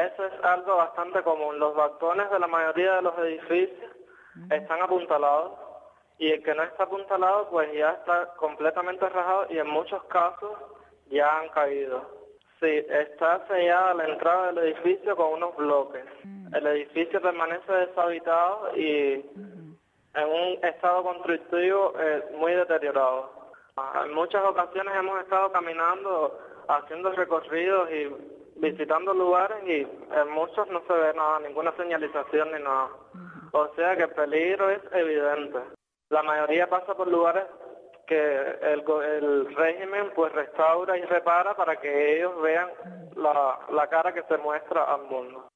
Eso es algo bastante común. Los balcones de la mayoría de los edificios están apuntalados y el que no está apuntalado pues ya está completamente rajado y en muchos casos ya han caído. Sí, está sellada la entrada del edificio con unos bloques. El edificio permanece deshabitado y en un estado constructivo muy deteriorado. En muchas ocasiones hemos estado caminando, haciendo recorridos y visitando lugares y en muchos no se ve nada, ninguna señalización ni nada. O sea que el peligro es evidente. La mayoría pasa por lugares que el régimen pues restaura y repara para que ellos vean la cara que se muestra al mundo.